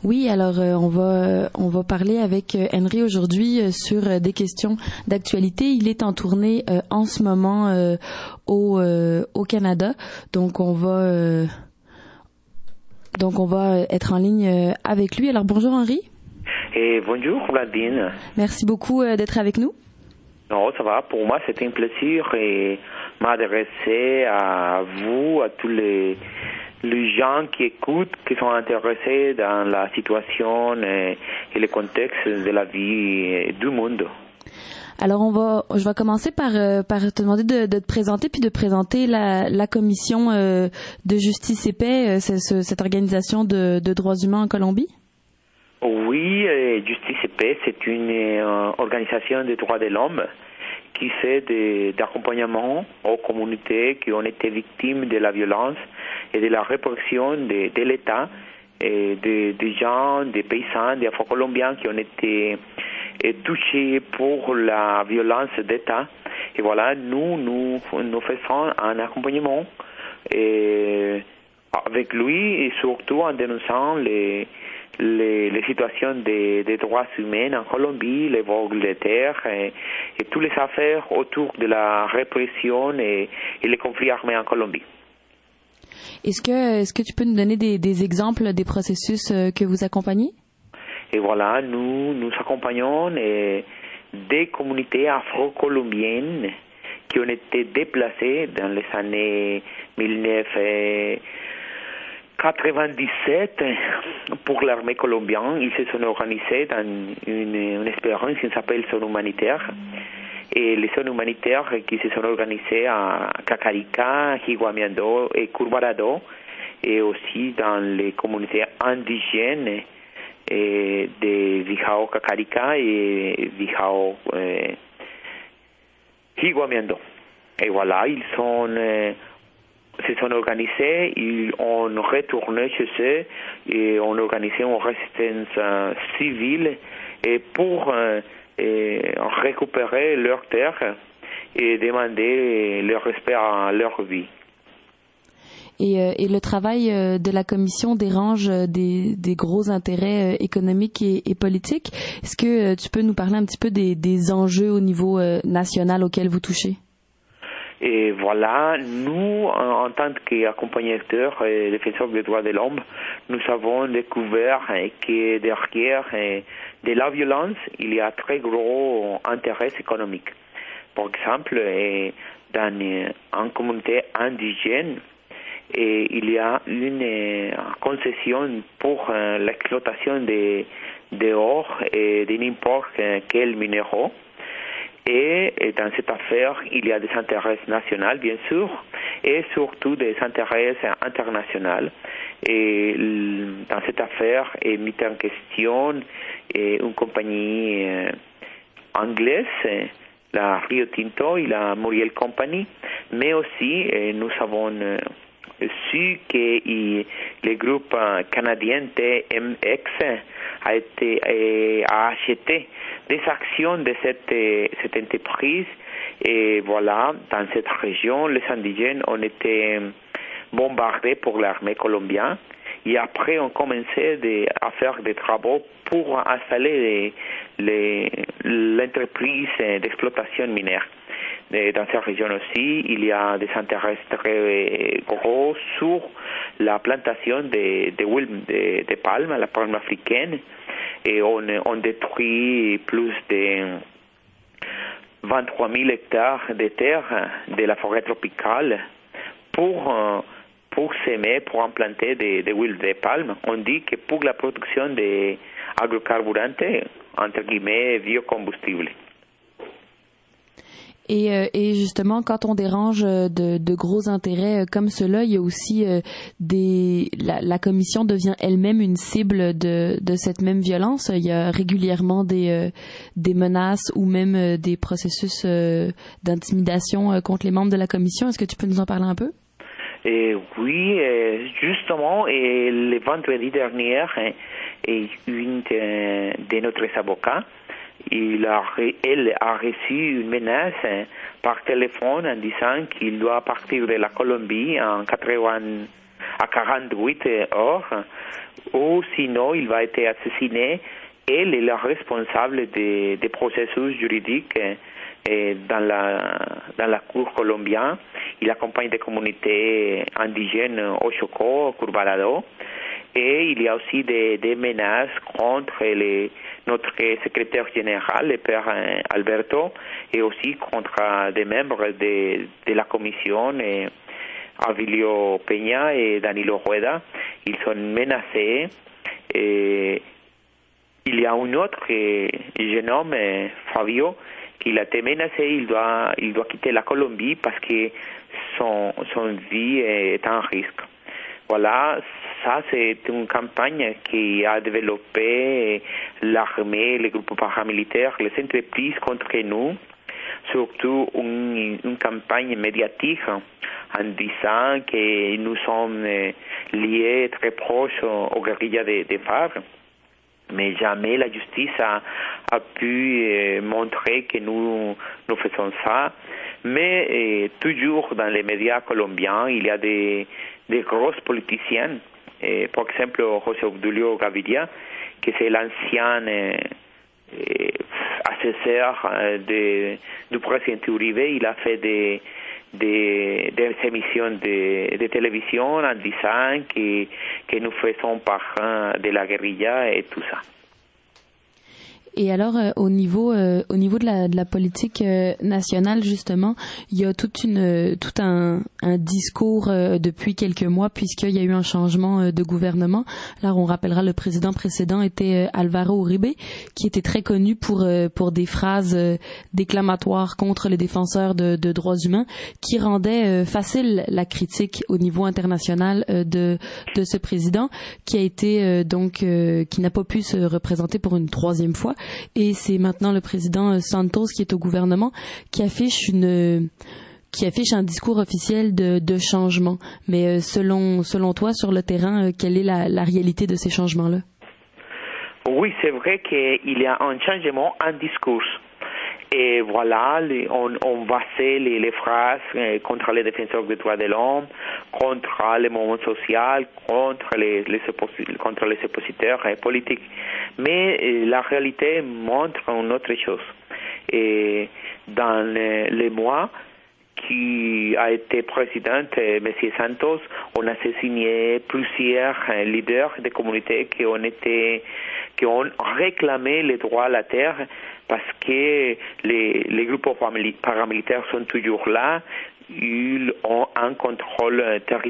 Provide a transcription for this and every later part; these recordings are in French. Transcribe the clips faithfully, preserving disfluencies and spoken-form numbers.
Oui, alors euh, on va euh, on va parler avec euh, Henry aujourd'hui euh, sur euh, des questions d'actualité. Il est en tournée euh, en ce moment euh, au euh, au Canada, donc on va euh, donc on va être en ligne euh, avec lui. Alors bonjour Henry. Et bonjour Blandine. Merci beaucoup euh, d'être avec nous. Non, ça va. Pour moi, c'est un plaisir et m'adresser à vous, à tous les les gens qui écoutent, qui sont intéressés dans la situation et, et le contexte de la vie du monde. Alors on va, je vais commencer par euh, par te demander de, de te présenter puis de présenter la, la commission euh, de justice et paix, euh, c'est, c'est, cette organisation de, de droits humains en Colombie. Oui, euh, Justice et Paix, c'est une euh, organisation des droits de l'homme qui fait de, d'accompagnement aux communautés qui ont été victimes de la violence et de la répression de, de l'État, et des de gens, des paysans, des Afro-Colombiens qui ont été et touchés pour la violence d'État. Et voilà, nous, nous, nous faisons un accompagnement et avec lui et surtout en dénonçant les, les, les situations des, des droits humains en Colombie, les vols de terre et, et toutes les affaires autour de la répression et, et les conflits armés en Colombie. Est-ce que, est-ce que tu peux nous donner des, des exemples des processus que vous accompagnez? Et voilà, nous, nous accompagnons eh, des communautés afro-colombiennes qui ont été déplacées dans les années dix-neuf quatre-vingt-dix-sept pour l'armée colombienne. Ils se sont organisés dans une, une expérience qui s'appelle Zone humanitaire. Et les zones humanitaires qui se sont organisées à Cacarica, Higuamiando et Curvarado, et aussi dans les communautés indigènes et de Bijao Cacarica et Bijao eh, Higuamiando. Et voilà, ils sont, eh, se sont organisés, ils ont retourné chez eux et ont organisé une résistance euh, civile et pour euh, et récupérer leurs terres et demander le respect à leur vie. Et, euh, et le travail euh, de la commission dérange euh, des, des gros intérêts euh, économiques et, et politiques. Est-ce que euh, tu peux nous parler un petit peu des, des enjeux au niveau euh, national auxquels vous touchez? Et voilà, nous, en, en tant qu'accompagnateurs et défenseurs des droits de l'homme, nous avons découvert que derrière de la violence, il y a très gros intérêts économiques. Par exemple, dans une communauté indigène, et il y a une concession pour l'exploitation de, de or et de n'importe quel minéraux. Et dans cette affaire, il y a des intérêts nationaux, bien sûr, et surtout des intérêts internationaux. Et dans cette affaire est mise en question une compagnie anglaise, la Rio Tinto et la Moriel Company, mais aussi nous avons su que le groupe canadien T M X a été a acheté des actions de cette cette entreprise et voilà, dans cette région, les indigènes ont été bombardés pour l'armée colombienne et après on commençait de, à faire des travaux pour installer les, les, l'entreprise d'exploitation minière. Dans cette région aussi, il y a des intérêts très gros sur la plantation de, de huile de, de palme, la palme africaine, et on, on détruit plus de vingt-trois mille hectares de terre de la forêt tropicale pour, pour s'aimer, pour implanter des de huiles de palme. On dit que pour la production d'agrocarburantes, entre guillemets, biocombustibles. Et, euh, et justement, quand on dérange de, de gros intérêts comme cela, il y a aussi euh, des la, la commission devient elle-même une cible de, de cette même violence. Il y a régulièrement des euh, des menaces ou même euh, des processus euh, d'intimidation euh, contre les membres de la commission. Est-ce que tu peux nous en parler un peu? Et oui, justement, et le vendredi dernier, une de, de notre avocats, il a, elle a reçu une menace par téléphone en disant qu'il doit partir de la Colombie en quatre-vingts, à quarante-huit heures, ou sinon il va être assassiné. Elle est la responsable des, des processus juridiques eh, dans la dans la cour colombienne. Il accompagne des communautés indigènes au Chocó, Curvarado. Et il y a aussi des, des menaces contre les, notre secrétaire général, le père Alberto, et aussi contre des membres de, de la commission, et Avilio Peña et Danilo Rueda. Ils sont menacés. Et il y a un autre jeune homme, Fabio, qui a été menacé. Il doit, il doit quitter la Colombie parce que son, son vie est en risque. Voilà, ça c'est une campagne qui a développé l'armée, les groupes paramilitaires, les entreprises contre nous, surtout une, une campagne médiatique en disant que nous sommes liés très proches aux guérillas des de F A R C. Mais jamais la justice a, a pu euh, montrer que nous, nous faisons ça. Mais euh, toujours dans les médias colombiens, il y a des, des grosses politiciens. Euh, par exemple, José Obdulio Gaviria, qui c'est l'ancien euh, euh, assesseur euh, de, du président Uribe. Il a fait des, des, des émissions de, de télévision en disant que, que nous faisons partie de la guérilla et tout ça. Et alors, euh, au niveau, euh, au niveau de la, de la politique euh, nationale, justement, il y a toute une, euh, tout un, un discours euh, depuis quelques mois, puisqu'il y a eu un changement euh, de gouvernement. Alors, on rappellera, le président précédent était euh, Alvaro Uribe, qui était très connu pour euh, pour des phrases euh, déclamatoires contre les défenseurs de, de droits humains, qui rendaient euh, facile la critique au niveau international euh, de de ce président, qui a été euh, donc euh, qui n'a pas pu se représenter pour une troisième fois. Et c'est maintenant le président Santos qui est au gouvernement qui affiche une qui affiche un discours officiel de, de changement. Mais selon selon toi, sur le terrain, quelle est la, la réalité de ces changements-là? Oui, c'est vrai qu'il y a un changement en discours. Et voilà, on, on va faire les, les phrases contre les défenseurs des droits de l'homme, contre le mouvement social, contre les, les, contre les oppositeurs politiques. Mais la réalité montre une autre chose. Et dans les mois qui a été président, M. Santos, on a signé plusieurs leaders des communautés qui ont été, qui ont réclamé les droits à la terre parce que les, les groupes paramilitaires sont toujours là. Ils ont un contrôle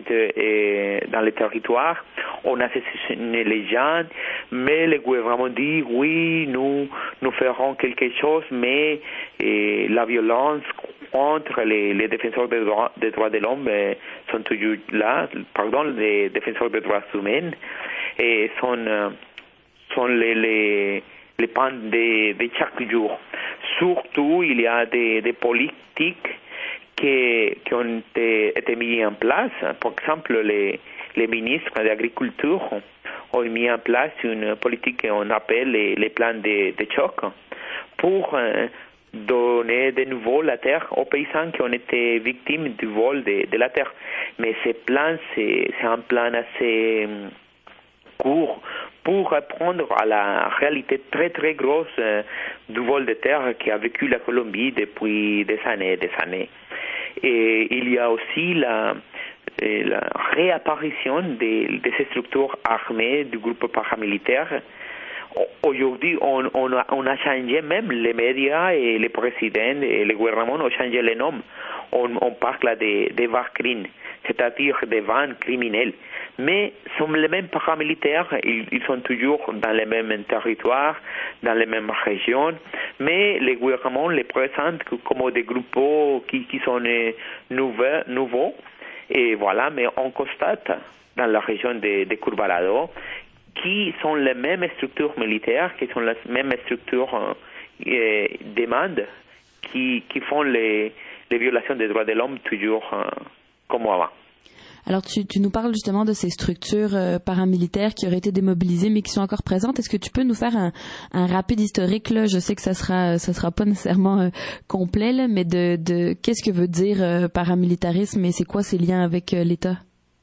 dans le territoire. On a assassiné les gens, mais le gouvernement dit oui, nous, nous ferons quelque chose, mais et, la violence contre les, les défenseurs des droits, des droits de l'homme euh, sont toujours là. Pardon, les défenseurs des droits humains et sont, euh, sont les, les, les pans de, de chaque jour. Surtout, il y a des, des politiques qui, qui ont été, été mis en place. Par exemple, les, les ministres de l'Agriculture ont mis en place une politique qu'on appelle les, les plans de, de choc pour euh, donner de nouveau la terre aux paysans qui ont été victimes du vol de, de la terre. Mais ces plans, c'est, c'est un plan assez euh, court pour répondre à la réalité très très grosse euh, du vol de terre qui a vécu la Colombie depuis des années et des années. Et il y a aussi la, la réapparition de, de ces structures armées du groupe paramilitaire. Aujourd'hui, on, on, a, on a changé même les médias et les présidents et le gouvernement ont changé les noms. On, on parle de, de Varkrin, c'est-à-dire des vannes criminels. Mais sont les mêmes paramilitaires, ils, ils sont toujours dans les mêmes territoires, dans les mêmes régions, mais le gouvernement les présente comme des groupes qui, qui sont nouveaux, nouveaux. Et voilà, mais on constate dans la région de, de Curvarado qui sont les mêmes structures militaires, qui sont les mêmes structures euh, demandes, qui, qui font les, les violations des droits de l'homme toujours euh, comme avant. Alors, tu, tu nous parles justement de ces structures euh, paramilitaires qui auraient été démobilisées mais qui sont encore présentes. Est-ce que tu peux nous faire un, un rapide historique là? Je sais que ça sera, ça sera pas nécessairement euh, complet là, mais de, de qu'est-ce que veut dire euh, paramilitarisme et c'est quoi ses liens avec euh, l'État?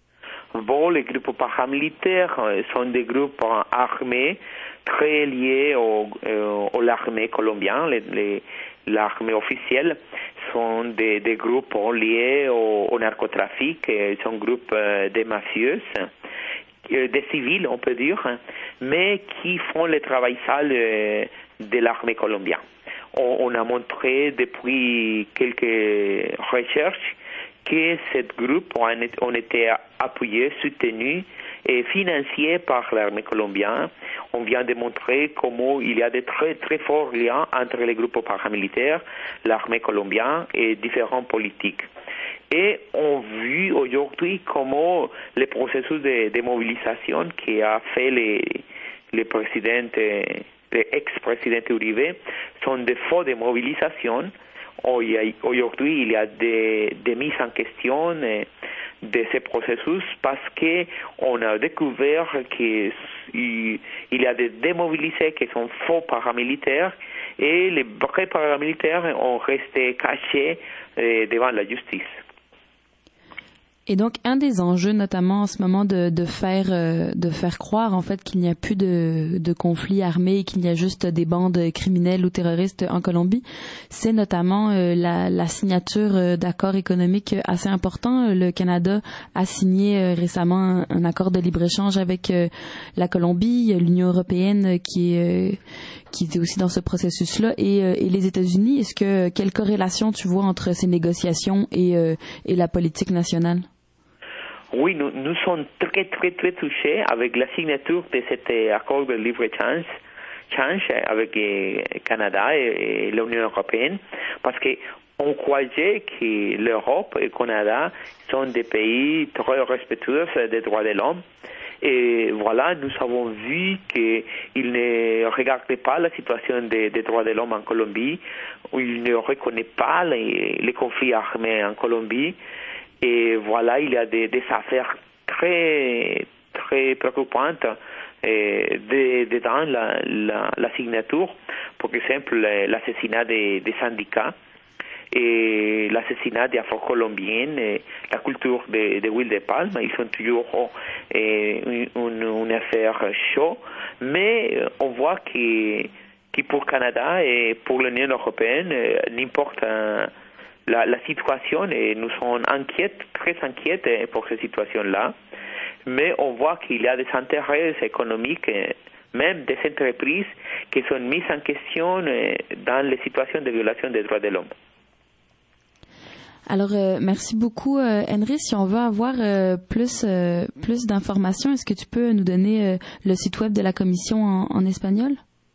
Bon, les groupes paramilitaires sont des groupes armés très liés au, euh, à l'armée colombienne. Les, les, l'armée officielle sont des, des groupes liés au, au narcotrafic, ils sont groupes euh, de mafieux, euh, des civils on peut dire, mais qui font le travail sale euh, de l'armée colombienne. On, on a montré depuis quelques recherches que ces groupes ont, ont été appuyés, soutenus et financés par l'armée colombienne. On vient de montrer comment il y a de très très forts liens entre les groupes paramilitaires, l'armée colombienne et différents politiques. Et on a vu aujourd'hui comment le processus de, de mobilisation qui a fait les, les présidents, les ex-présidents Uribe sont des faux de mobilisation. Aujourd'hui, il y a des, des mises en question de ce processus parce qu'on a découvert qu'il y a des démobilisés qui sont faux paramilitaires et les vrais paramilitaires ont resté cachés devant la justice. Et donc, un des enjeux, notamment en ce moment, de, de faire euh, de faire croire en fait qu'il n'y a plus de, de conflits armés et qu'il y a juste des bandes criminelles ou terroristes en Colombie, c'est notamment euh, la, la signature euh, d'accords économiques assez importants. Le Canada a signé euh, récemment un, un accord de libre-échange avec euh, la Colombie, l'Union européenne qui est euh, qui était aussi dans ce processus-là, et, euh, et les États-Unis. Est-ce que quelle corrélation tu vois entre ces négociations et euh, et la politique nationale? Oui, nous, nous sommes très, très, très touchés avec la signature de cet accord de libre-échange avec le Canada et, et l'Union européenne, parce qu'on croyait que l'Europe et le Canada sont des pays très respectueux des droits de l'homme. Et voilà, nous avons vu qu'ils ne regardaient pas la situation des, des droits de l'homme en Colombie, où ils ne reconnaissent pas les, les conflits armés en Colombie. Et voilà, il y a des, des affaires très, très préoccupantes eh, dedans la, la, la signature. Par exemple, l'assassinat des, des syndicats et l'assassinat des Afro-Colombiens, et la culture de, de l'huile de palme, ils sont toujours eh, une, une affaire chaude. Mais on voit que, que pour le Canada et pour l'Union européenne, n'importe un La, la situation et nous sommes inquiets, très inquiets pour cette situation-là, mais on voit qu'il y a des intérêts économiques, même des entreprises qui sont mises en question dans les situations de violation des droits de l'homme. Alors, euh, merci beaucoup, euh, Henry. Si on veut avoir euh, plus euh, plus d'informations, est-ce que tu peux nous donner euh, le site web de la commission en, en espagnol?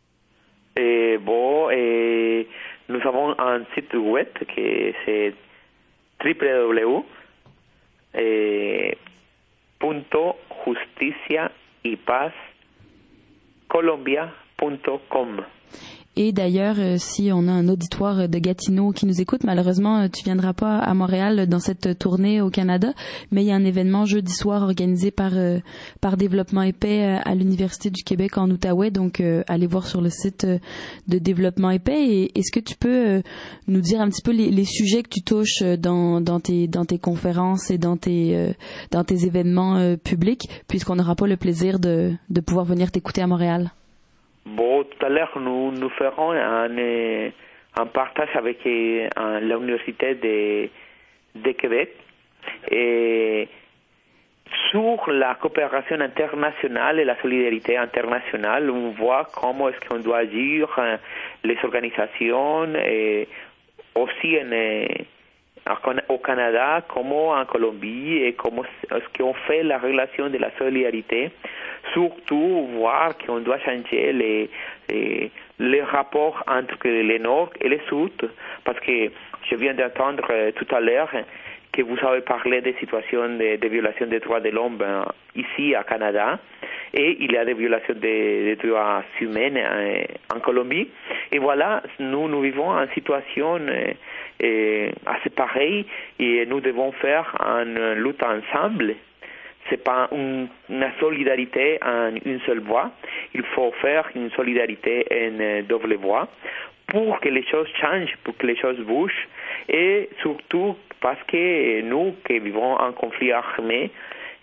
Et bon, et nous avons un site web qui c'est w w w punto justicia y paz colombia punto com. Et d'ailleurs, euh, si on a un auditoire de Gatineau qui nous écoute, malheureusement, tu viendras pas à Montréal dans cette tournée au Canada, mais il y a un événement jeudi soir organisé par euh, par Développement Épais à l'Université du Québec en Outaouais. Donc, euh, allez voir sur le site de Développement Épais. Et est-ce que tu peux euh, nous dire un petit peu les, les sujets que tu touches dans dans tes dans tes conférences et dans tes euh, dans tes événements euh, publics, puisqu'on n'aura pas le plaisir de de pouvoir venir t'écouter à Montréal? Bon, tout à l'heure, nous, nous ferons un, un partage avec un, l'Université de, de Québec et sur la coopération internationale et la solidarité internationale. On voit comment est-ce qu'on doit agir, les organisations, et aussi en, au Canada, comment en Colombie, et comment est-ce qu'on fait la relation de la solidarité. Surtout voir qu'on doit changer les, les, les rapports entre le Nord et le Sud, parce que je viens d'entendre euh, tout à l'heure que vous avez parlé des situations de, de violation des droits de l'homme euh, ici, au Canada, et il y a des violations des, des droits humains euh, en Colombie. Et voilà, nous, nous vivons en situation euh, euh, assez pareille, et nous devons faire une lutte ensemble. C'est pas une, une solidarité en une seule voie. Il faut faire une solidarité en double voie pour que les choses changent, pour que les choses bougent, et surtout parce que nous qui vivons en conflit armé,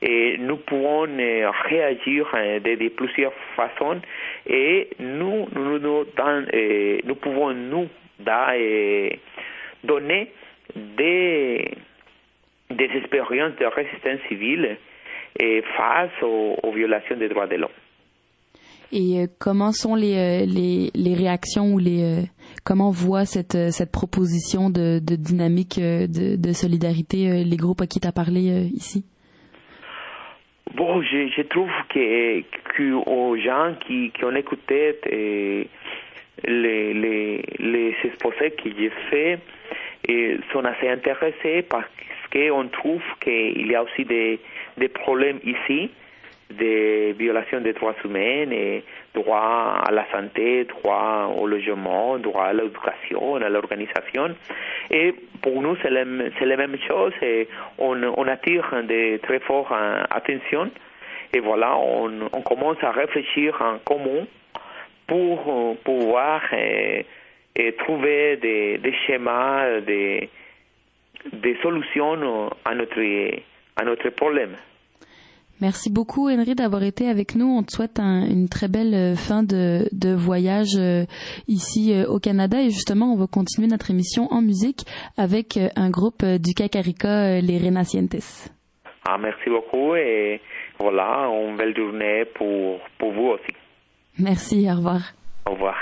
et nous pouvons euh, réagir euh, de, de plusieurs façons et nous, nous, nous, dans, euh, nous pouvons nous da, euh, donner des, des expériences de résistance civile euh, face aux, aux violations des droits de l'homme. Et euh, comment sont les, euh, les, les réactions ou les euh, comment voient cette, euh, cette proposition de, de dynamique euh, de, de solidarité euh, les groupes à qui tu as parlé euh, ici? Bon, je, je trouve que, que aux gens qui, qui ont écouté euh, les, les, les exposés que j'ai faits euh, sont assez intéressés parce qu'on trouve qu'il y a aussi des, des problèmes ici, de violations des droits humains, et droit à la santé, droit au logement, droit à l'éducation, à l'organisation. Et pour nous, c'est la, c'est la même chose. Et on, on attire de très forte attention. Et voilà, on, on commence à réfléchir en commun pour pouvoir et, et trouver des, des schémas, des, des solutions à notre, à notre problème. Merci beaucoup, Henry, d'avoir été avec nous. On te souhaite un, une très belle fin de, de voyage euh, ici euh, au Canada. Et justement, on va continuer notre émission en musique avec euh, un groupe euh, du Cacarica, euh, les Renacientes. Ah, merci beaucoup et voilà, une belle journée pour, pour vous aussi. Merci, au revoir. Au revoir.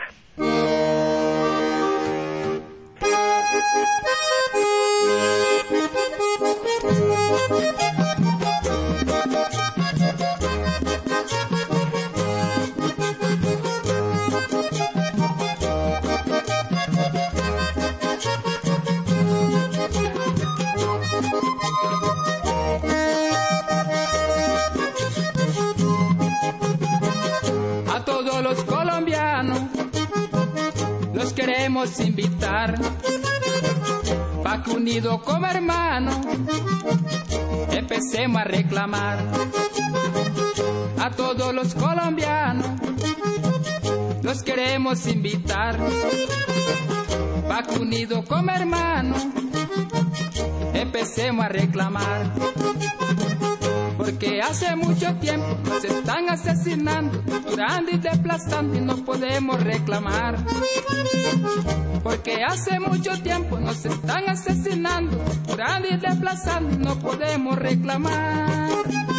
Los colombianos los queremos invitar pa' que unidos como hermanos empecemos a reclamar. A todos los colombianos los queremos invitar pa' que unidos como hermanos empecemos a reclamar. Porque hace mucho tiempo nos están asesinando, torturando y desplazando y no podemos reclamar. Porque hace mucho tiempo nos están asesinando, torturando y desplazando y no podemos reclamar.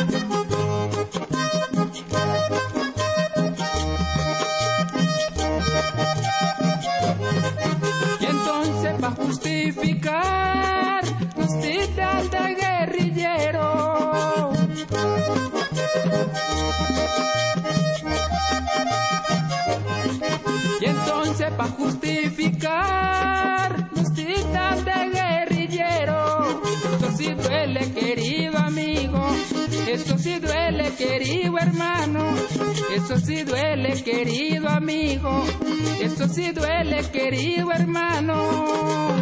Y entonces para justificar nos tiran de guerrillero. Y entonces para justificar nos tiran de guerrillero. Eso sí duele, querido amigo, eso sí duele, querido hermano, eso sí duele, querido amigo, eso sí duele, querido hermano.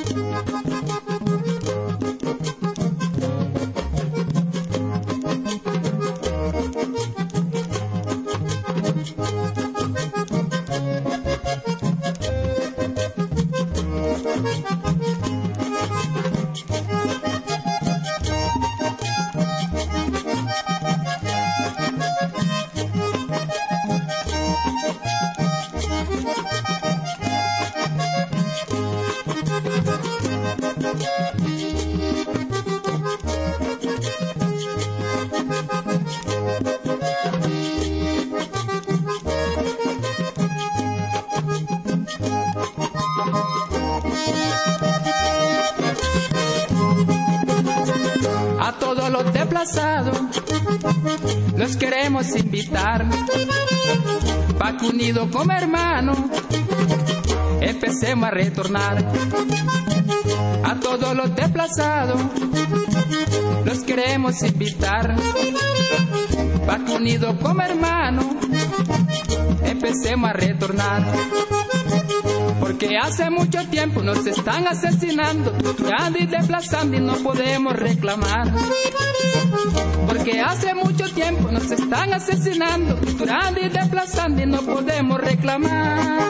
Los queremos invitar pa' que unidos como hermanos empecemos a retornar. A todos los desplazados los queremos invitar pa' que unidos como hermanos empecemos a retornar. Porque hace mucho tiempo nos están asesinando, torturando y desplazando y no podemos reclamar. Porque hace mucho tiempo nos están asesinando, torturando y desplazando y no podemos reclamar.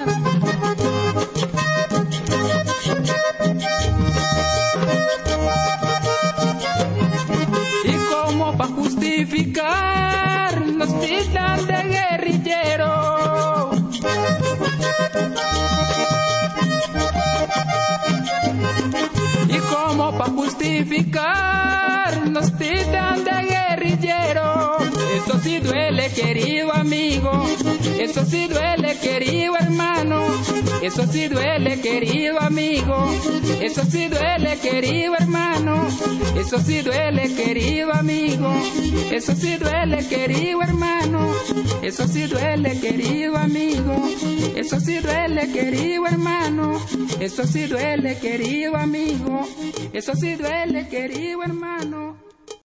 Y como pa' justicia justificar, nos tildan de guerrillero. Eso sí duele, querido amigo, eso sí duele, querido hermano, eso sí duele, querido amigo, eso sí duele, querido hermano, eso sí duele, querido amigo, eso sí duele, querido hermano, eso sí duele, querido amigo, eso sí duele, querido hermano, eso sí duele, querido amigo, eso sí duele, querido hermano.